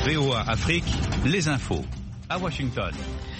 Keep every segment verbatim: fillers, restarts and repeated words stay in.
V O A Afrique, les infos. À Washington.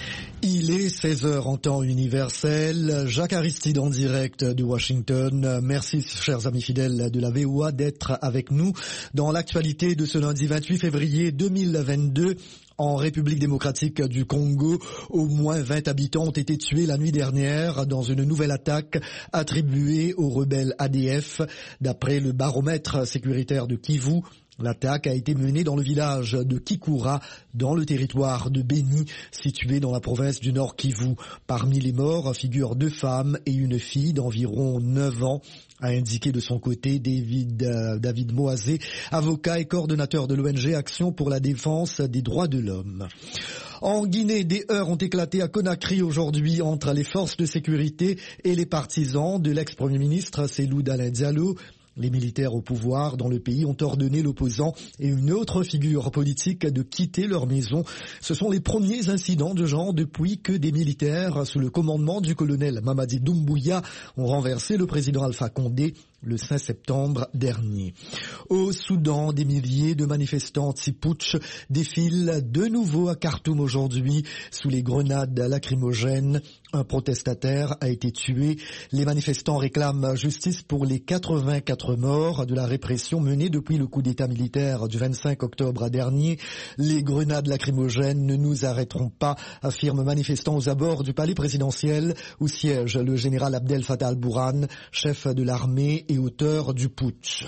Il est seize heures en temps universel. Jacques Aristide en direct de Washington. Merci, chers amis fidèles de la V O A, d'être avec nous dans l'actualité de ce lundi vingt-huit février deux mille vingt-deux. En République démocratique du Congo, au moins vingt habitants ont été tués la nuit dernière dans une nouvelle attaque attribuée aux rebelles A D F. D'après le baromètre sécuritaire de Kivu, l'attaque a été menée dans le village de Kikura, dans le territoire de Beni, situé dans la province du Nord Kivu. Parmi les morts figurent deux femmes et une fille d'environ neuf ans, a indiqué de son côté David, euh, David Moazé, avocat et coordonnateur de l'O N G Action pour la défense des droits de l'homme. En Guinée, des heurts ont éclaté à Conakry aujourd'hui entre les forces de sécurité et les partisans de l'ex-premier ministre Cellou Dalein Diallo. Les militaires au pouvoir dans le pays ont ordonné l'opposant et une autre figure politique de quitter leur maison. Ce sont les premiers incidents de genre depuis que des militaires, sous le commandement du colonel Mamadi Doumbouya, ont renversé le président Alpha Condé le cinq septembre dernier. Au Soudan, des milliers de manifestants anti-putsch défilent de nouveau à Khartoum aujourd'hui sous les grenades lacrymogènes. Un protestataire a été tué. Les manifestants réclament justice pour les quatre-vingt-quatre morts de la répression menée depuis le coup d'état militaire du vingt-cinq octobre dernier. Les grenades lacrymogènes ne nous arrêteront pas, affirment manifestants aux abords du palais présidentiel où siège le général Abdel Fattah al-Burhan, chef de l'armée et auteur du putsch.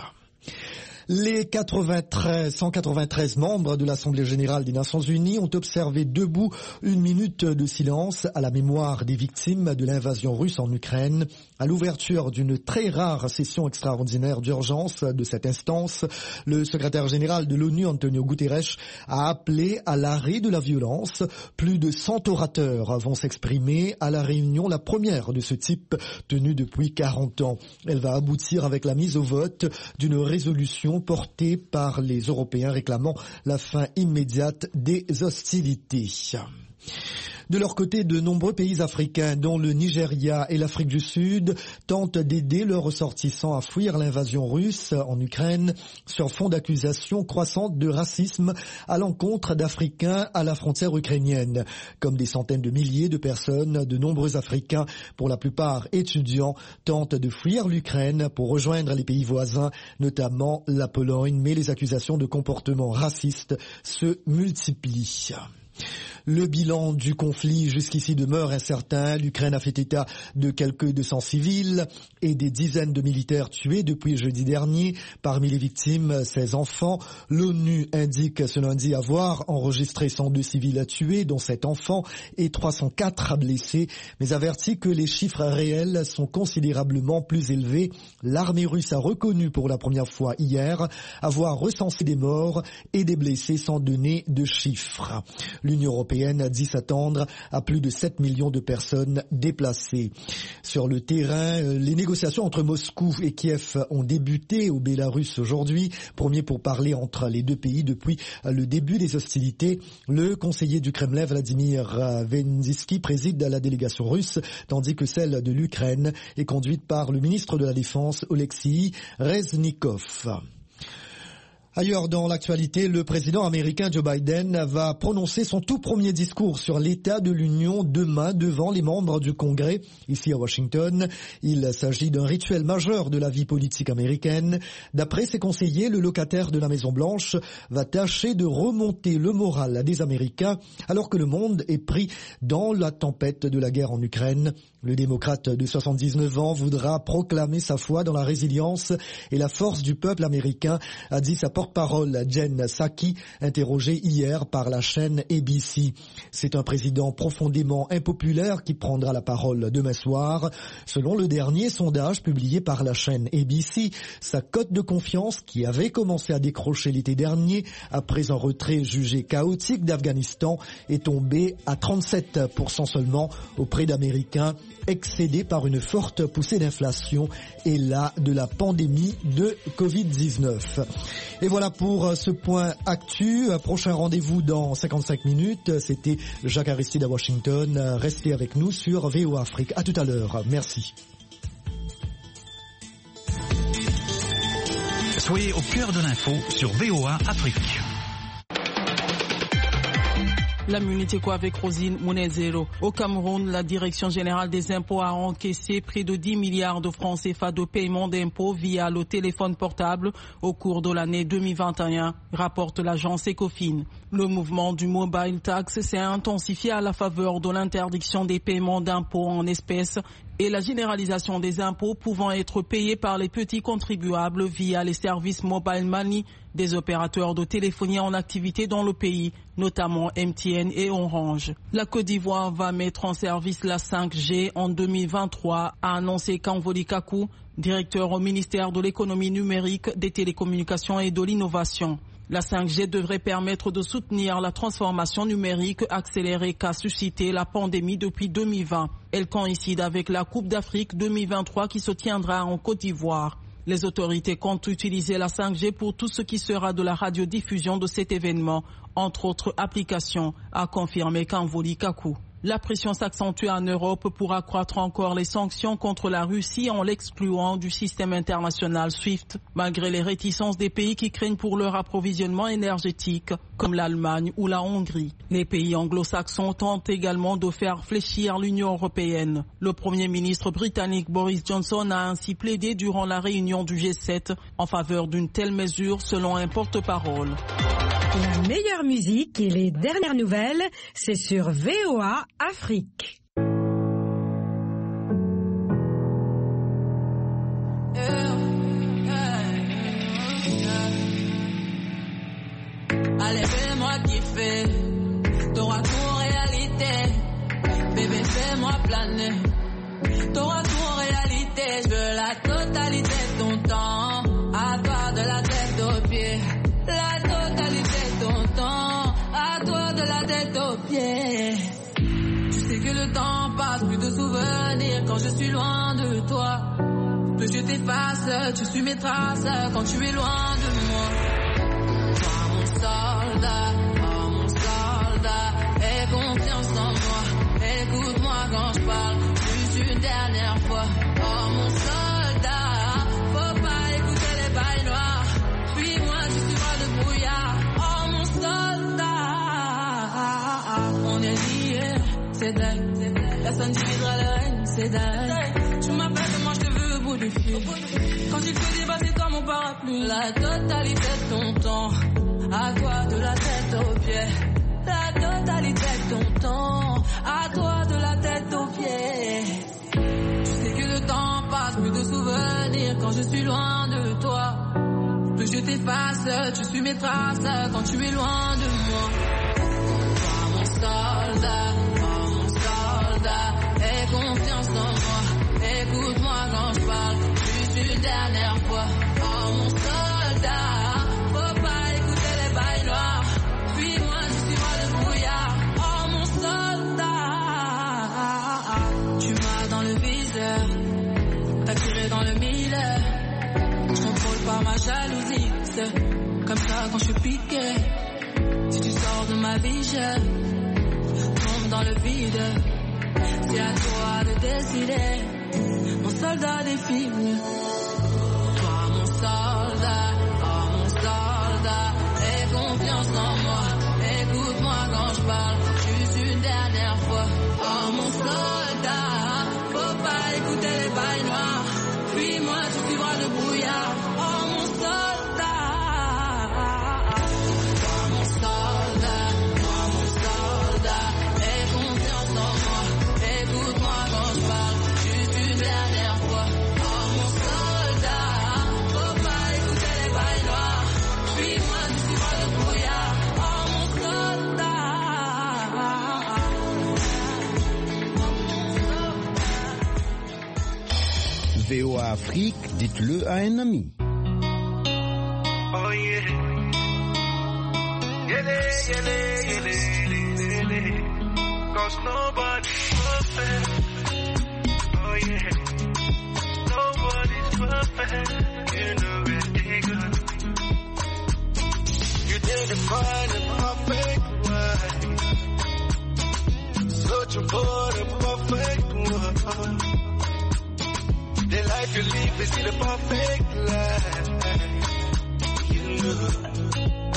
Les quatre-vingt-treize, cent quatre-vingt-treize membres de l'Assemblée générale des Nations unies ont observé debout une minute de silence à la mémoire des victimes de l'invasion russe en Ukraine. À l'ouverture d'une très rare session extraordinaire d'urgence de cette instance, le secrétaire général de l'ONU, Antonio Guterres, a appelé à l'arrêt de la violence. Plus de cent orateurs vont s'exprimer à la réunion, la première de ce type tenue depuis quarante ans. Elle va aboutir avec la mise au vote d'une résolution portée par les Européens réclamant la fin immédiate des hostilités. De leur côté, de nombreux pays africains, dont le Nigeria et l'Afrique du Sud, tentent d'aider leurs ressortissants à fuir l'invasion russe en Ukraine sur fond d'accusations croissantes de racisme à l'encontre d'Africains à la frontière ukrainienne. Comme des centaines de milliers de personnes, de nombreux Africains, pour la plupart étudiants, tentent de fuir l'Ukraine pour rejoindre les pays voisins, notamment la Pologne, mais les accusations de comportements racistes se multiplient. Le bilan du conflit jusqu'ici demeure incertain. L'Ukraine a fait état de quelques deux cents civils et des dizaines de militaires tués depuis jeudi dernier. Parmi les victimes, seize enfants. L'ONU indique ce lundi avoir enregistré cent deux civils tués, dont sept enfants, et trois cent quatre blessés, mais avertit que les chiffres réels sont considérablement plus élevés. L'armée russe a reconnu pour la première fois hier avoir recensé des morts et des blessés sans donner de chiffres. L'Union européenne a dit s'attendre à plus de sept millions de personnes déplacées. Sur le terrain, les négociations entre Moscou et Kiev ont débuté au Bélarus aujourd'hui. Premier pourparlers entre les deux pays depuis le début des hostilités. Le conseiller du Kremlin, Vladimir Vendinsky, préside la délégation russe, tandis que celle de l'Ukraine est conduite par le ministre de la Défense, Oleksiy Reznikov. Ailleurs dans l'actualité, le président américain Joe Biden va prononcer son tout premier discours sur l'état de l'Union demain devant les membres du Congrès, ici à Washington. Il s'agit d'un rituel majeur de la vie politique américaine. D'après ses conseillers, le locataire de la Maison-Blanche va tâcher de remonter le moral des Américains alors que le monde est pris dans la tempête de la guerre en Ukraine. Le démocrate de soixante-dix-neuf ans voudra proclamer sa foi dans la résilience et la force du peuple américain, a dit sa porte-parole Jen Psaki, interrogée hier par la chaîne A B C. C'est un président profondément impopulaire qui prendra la parole demain soir. Selon le dernier sondage publié par la chaîne A B C, sa cote de confiance, qui avait commencé à décrocher l'été dernier après un retrait jugé chaotique d'Afghanistan, est tombée à trente-sept pour cent seulement auprès d'Américains excédés par une forte poussée d'inflation et là de la pandémie de covid dix-neuf. Et voilà pour ce point actu. Prochain rendez-vous dans cinquante-cinq minutes. C'était Jacques Aristide à Washington. Restez avec nous sur V O A Afrique. À tout à l'heure. Merci. Soyez au cœur de l'info sur V O A Afrique. La Minute Éco avec Rosine Mounezero. Au Cameroun, la Direction générale des impôts a encaissé près de dix milliards de francs C F A de paiement d'impôts via le téléphone portable au cours de l'année deux mille vingt et un, rapporte l'agence Ecofin. Le mouvement du mobile tax s'est intensifié à la faveur de l'interdiction des paiements d'impôts en espèces et la généralisation des impôts pouvant être payés par les petits contribuables via les services mobile money des opérateurs de téléphonie en activité dans le pays, notamment M T N et Orange. La Côte d'Ivoire va mettre en service la cinq G en deux mille vingt-trois, a annoncé Kanvoli Kakou, directeur au ministère de l'économie numérique, des télécommunications et de l'innovation. La cinq G devrait permettre de soutenir la transformation numérique accélérée qu'a suscité la pandémie depuis deux mille vingt. Elle coïncide avec la Coupe d'Afrique deux mille vingt-trois qui se tiendra en Côte d'Ivoire. Les autorités comptent utiliser la cinq G pour tout ce qui sera de la radiodiffusion de cet événement, entre autres applications, a confirmé Kanvoli Kakou. La pression s'accentue en Europe pour accroître encore les sanctions contre la Russie en l'excluant du système international SWIFT, malgré les réticences des pays qui craignent pour leur approvisionnement énergétique, comme l'Allemagne ou la Hongrie. Les pays anglo-saxons tentent également de faire fléchir l'Union européenne. Le Premier ministre britannique Boris Johnson a ainsi plaidé durant la réunion du G sept en faveur d'une telle mesure selon un porte-parole. La meilleure musique et les dernières nouvelles, c'est sur V O A Afrique. Allez, fais-moi kiffer, ton retour réalité, bébé fais-moi planer, ton retour réalité, je veux la totalité de ton temps, à toi de la tête aux pieds, la totalité de ton temps, à toi de la tête aux pieds. Tu sais que le temps passe, plus de souvenirs quand je suis loin de toi, que je t'efface, tu suis mes traces quand tu es loin de moi. Soldat, oh mon soldat, aie confiance en moi, écoute-moi quand je parle, juste une dernière fois. Oh mon soldat, faut pas écouter les bails noirs, suis-moi, tu suivras le brouillard. Oh mon soldat, on est liés, c'est dingue, personne divisera le règne, c'est dingue. Tu m'appelles, moi je te veux au bout du fil, quand il te débat c'est toi mon parapluie. La totalité de ton temps, à toi de la tête aux pieds, la totalité de ton temps, à toi de la tête aux pieds. Tu sais que le temps passe, plus de souvenirs quand je suis loin de toi, que je t'efface, tu suis mes traces quand tu es loin de moi. Toi mon soldat, oh mon soldat, aie confiance en moi, écoute-moi quand je parle, juste une dernière fois. Oh mon soldat, faut pas écouter les bails noirs, suis-moi, je suis moi le brouillard. Oh mon soldat, tu m'as dans le viseur, t'as tiré dans le mille, je contrôle pas ma jalousie, c'est comme ça quand je suis piqué. Si tu sors de ma vie, je tombe dans le vide, c'est à toi de décider, mon soldat des films. Toi mon soldat, oh mon soldat, aie confiance en moi, écoute-moi quand je parle, juste une dernière fois. Oh mon soldat, faut pas écouter les bails noirs, suis-moi, tu suivras le brouillard. Oh mon soldat, toi mon soldat, toi mon soldat, aie confiance en moi, écoute-moi quand je parle, juste une dernière fois. Oh mon soldat, faut pas écouter les bails noirs, suis-moi, tu suivras le brouillard. Oh mon soldat. V O A Afrique, dites-le à un ami. Oh yeah. Yele, yele, yele, yele. Cause nobody's perfect. Oh yeah. Nobody's perfect. You know it, nigga. You didn't find a perfect way. Searching for the perfect one. The life you live is still a perfect life. You know.